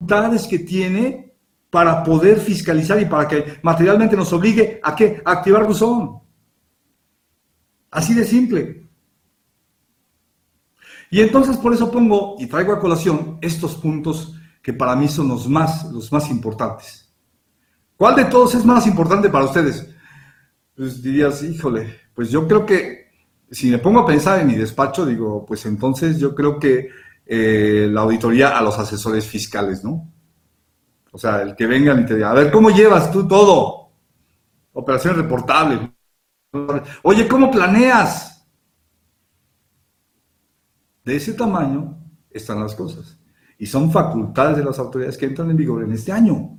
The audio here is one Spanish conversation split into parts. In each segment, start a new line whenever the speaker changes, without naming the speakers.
facultades que tiene para poder fiscalizar y para que materialmente nos obligue ¿a qué? A activar buzón. Así de simple. Y entonces por eso pongo y traigo a colación estos puntos que para mí son los más importantes. ¿Cuál de todos es más importante para ustedes? Pues dirías, híjole, pues yo creo que si me pongo a pensar en mi despacho, digo, pues entonces yo creo que la auditoría a los asesores fiscales, ¿no? O sea, el que vengan y te diga, a ver, ¿cómo llevas tú todo? Operaciones reportables. Oye, ¿cómo planeas? De ese tamaño están las cosas. Y son facultades de las autoridades que entran en vigor en este año.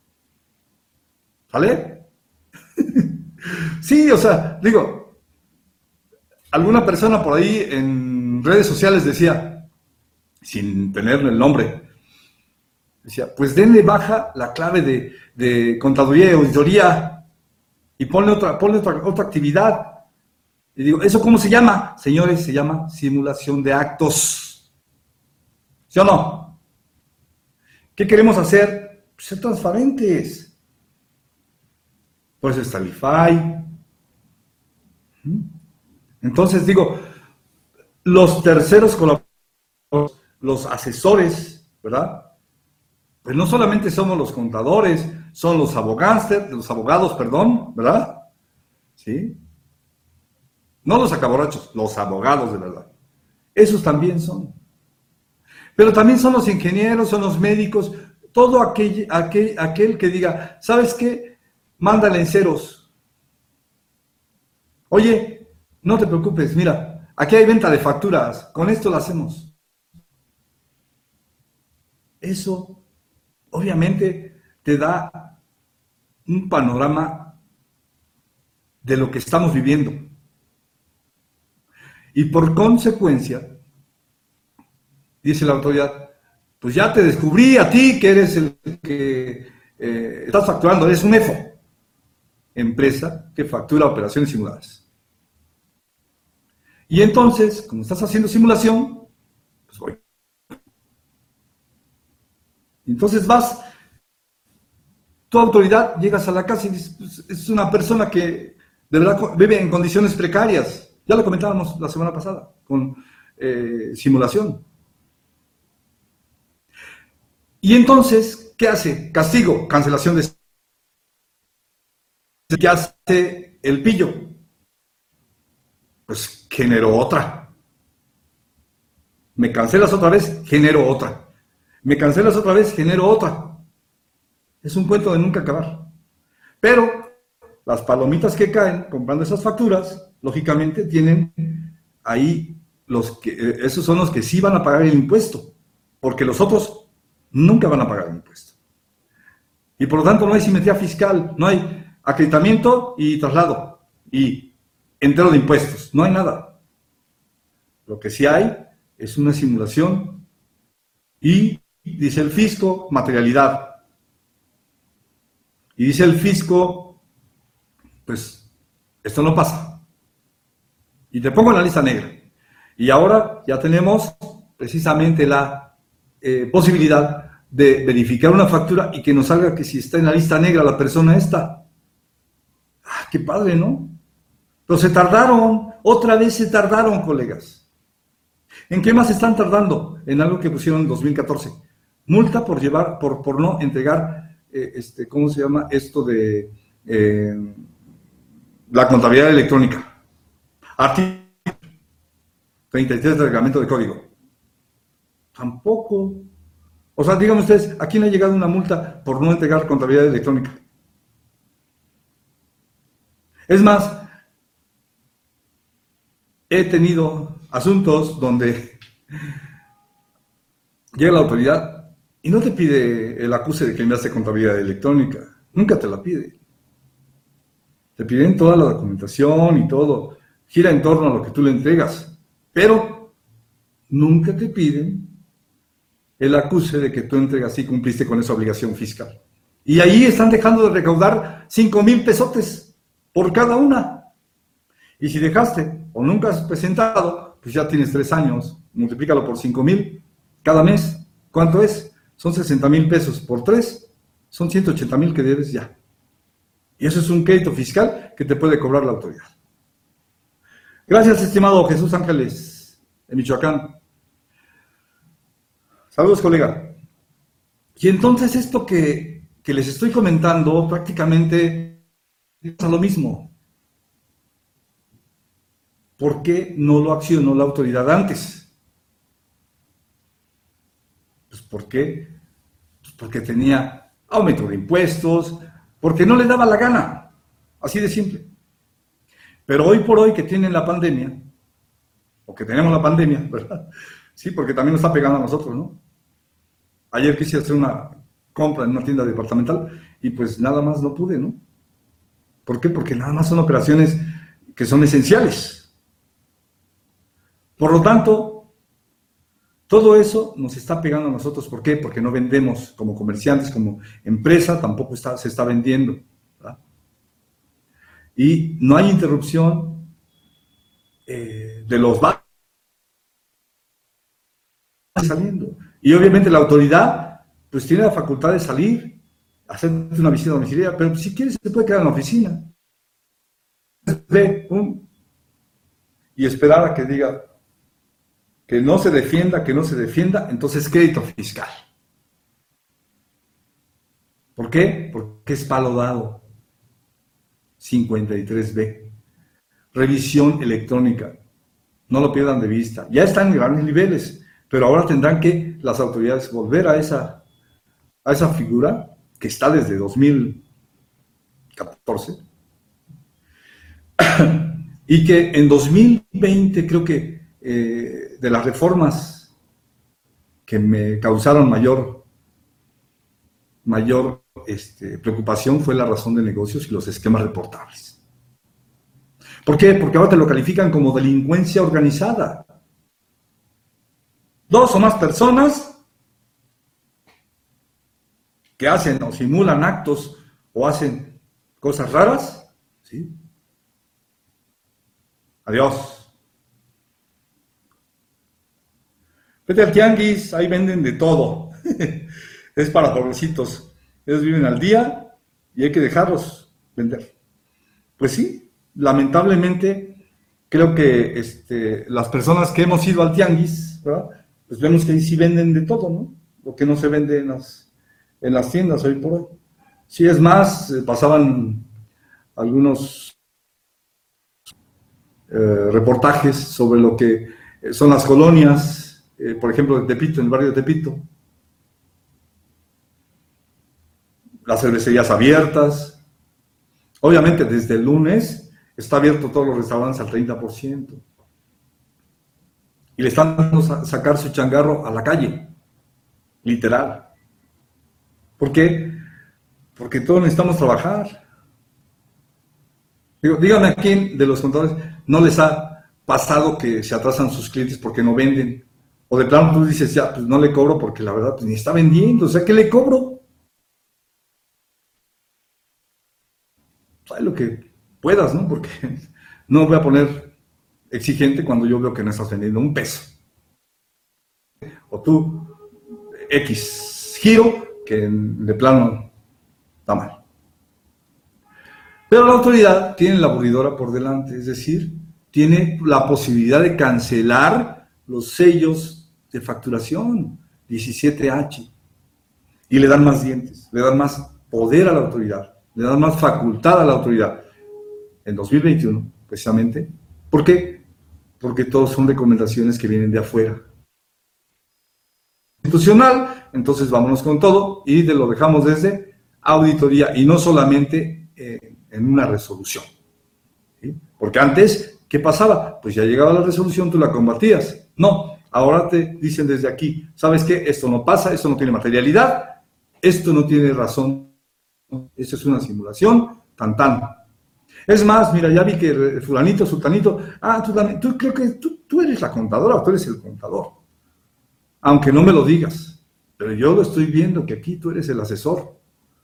¿Vale? Sí, o sea, digo, alguna persona por ahí en redes sociales decía, sin tenerle el nombre, decía, pues denle baja la clave de contaduría y auditoría y ponle otra actividad. Y digo, ¿eso cómo se llama? Señores, se llama simulación de actos. ¿Sí o no? ¿Qué queremos hacer? Pues ser transparentes. Por eso está el IFAI. Entonces digo, los terceros colaboradores, los asesores, ¿verdad? Pues no solamente somos los contadores, son los abogados, ¿verdad? ¿Sí? No los sacaborrachos, los abogados de verdad. Esos también son. Pero también son los ingenieros, son los médicos, todo aquel que diga, ¿sabes qué? Mándale en ceros. Oye, no te preocupes, mira, aquí hay venta de facturas, con esto lo hacemos. Eso, obviamente, te da un panorama de lo que estamos viviendo. Y por consecuencia, dice la autoridad, pues ya te descubrí a ti que eres el que estás facturando, eres un EFO, empresa que factura operaciones simuladas. Y entonces, como estás haciendo simulación, pues voy. Y entonces vas, tu autoridad, llegas a la casa y dices, pues, es una persona que de verdad vive en condiciones precarias. Ya lo comentábamos la semana pasada con simulación. Y entonces, ¿qué hace? Castigo, cancelación de... ¿Qué hace el pillo? Pues genero otra. Me cancelas otra vez, genero otra. Me cancelas otra vez, genero otra. Es un cuento de nunca acabar. Pero las palomitas que caen comprando esas facturas, lógicamente tienen ahí esos son los que sí van a pagar el impuesto, porque los otros nunca van a pagar el impuesto. Y por lo tanto no hay simetría fiscal, no hay acreditamiento y traslado y entero de impuestos, no hay nada. Lo que sí hay es una simulación y dice el fisco, materialidad. Y dice el fisco, pues esto no pasa. Y te pongo en la lista negra. Y ahora ya tenemos precisamente la posibilidad de verificar una factura y que nos salga que si está en la lista negra la persona esta. ¡Ah, qué padre!, ¿no? Pero se tardaron, otra vez se tardaron, colegas. ¿En qué más están tardando? En algo que pusieron en 2014. Multa por no entregar, ¿cómo se llama? Esto de la contabilidad electrónica. Artículo 33 del reglamento de código. Tampoco. O sea, díganme ustedes, ¿a quién le ha llegado una multa por no entregar contabilidad electrónica? Es más, he tenido asuntos donde llega la autoridad y no te pide el acuse de que enviaste contabilidad electrónica. Nunca te la pide. Te piden toda la documentación y todo. Gira en torno a lo que tú le entregas. Pero nunca te piden el acuse de que tú entregas y cumpliste con esa obligación fiscal. Y ahí están dejando de recaudar 5,000 pesotes por cada una. Y si dejaste o nunca has presentado, pues ya tienes 3 años, multiplícalo por 5,000 cada mes. ¿Cuánto es? son 60,000 pesos por 3, son 180,000 que debes ya. Y eso es un crédito fiscal que te puede cobrar la autoridad. Gracias, estimado Jesús Ángeles, de Michoacán. Saludos, colega. Y entonces esto que les estoy comentando prácticamente es lo mismo. ¿Por qué no lo accionó la autoridad antes? Pues ¿por qué? Pues porque tenía aumento de impuestos, porque no le daba la gana, así de simple. Pero hoy por hoy que tienen la pandemia, o que tenemos la pandemia, ¿verdad? Sí, porque también nos está pegando a nosotros, ¿no? Ayer quise hacer una compra en una tienda departamental y pues nada más no pude, ¿no? ¿Por qué? Porque nada más son operaciones que son esenciales. Por lo tanto, todo eso nos está pegando a nosotros. ¿Por qué? Porque no vendemos como comerciantes, como empresa, tampoco se está vendiendo, ¿verdad? Y no hay interrupción de los barcos saliendo. Y obviamente la autoridad pues tiene la facultad de salir, hacer una visita domiciliaria, pero si quiere se puede quedar en la oficina. Y esperar a que diga que no se defienda, entonces crédito fiscal. ¿Por qué? Porque es palo dado. 53B. Revisión electrónica. No lo pierdan de vista. Ya están en grandes niveles, pero ahora tendrán que las autoridades volver a esa figura que está desde 2014 y que en 2020 creo que de las reformas que me causaron mayor preocupación fue la razón de negocios y los esquemas reportables. ¿Por qué? Porque ahora te lo califican como delincuencia organizada. 2 o más personas que hacen o simulan actos o hacen cosas raras, ¿sí? Adiós. Vete al tianguis, ahí venden de todo. Es para pobrecitos. Ellos viven al día y hay que dejarlos vender. Pues sí, lamentablemente, creo que las personas que hemos ido al tianguis, ¿verdad? Pues vemos que ahí sí venden de todo, ¿no? Lo que no se vende en las tiendas hoy por hoy. Sí, es más, pasaban algunos reportajes sobre lo que son las colonias, por ejemplo, de Tepito, en el barrio de Tepito. Las cervecerías abiertas. Obviamente, desde el lunes está abierto todos los restaurantes al 30%. Y le están dando a sacar su changarro a la calle, literal. ¿Por qué? Porque todos necesitamos trabajar. Díganme a quién de los contadores no les ha pasado que se atrasan sus clientes porque no venden. O de plano tú dices, ya, pues no le cobro porque la verdad pues ni está vendiendo. O sea, ¿qué le cobro? Haz lo que puedas, ¿no? Porque no voy a poner exigente cuando yo veo que no estás vendiendo un peso. O tú, X giro, que de plano está mal. Pero la autoridad tiene la aburridora por delante, es decir, tiene la posibilidad de cancelar los sellos de facturación, 17H, y le dan más dientes, le dan más poder a la autoridad, le dan más facultad a la autoridad. En 2021, precisamente. ¿Por qué? Porque todos son recomendaciones que vienen de afuera. Institucional, entonces vámonos con todo y lo dejamos desde auditoría y no solamente en una resolución. ¿Sí? Porque antes, ¿qué pasaba? Pues ya llegaba la resolución, tú la combatías. No, ahora te dicen desde aquí, ¿sabes qué? Esto no pasa, esto no tiene materialidad, esto no tiene razón, esto es una simulación, tan tan. Es más, mira, ya vi que fulanito, sultanito, tú creo que tú eres la contadora, tú eres el contador. Aunque no me lo digas, pero yo lo estoy viendo que aquí tú eres el asesor.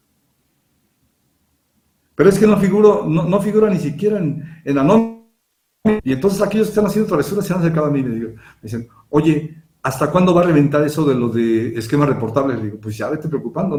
Pero es que no figura ni siquiera en la nómina. Y entonces aquellos que están haciendo travesuras se han acercado a mí y me dicen, oye, ¿hasta cuándo va a reventar eso de los de esquemas reportables? Le digo, pues ya vete preocupando.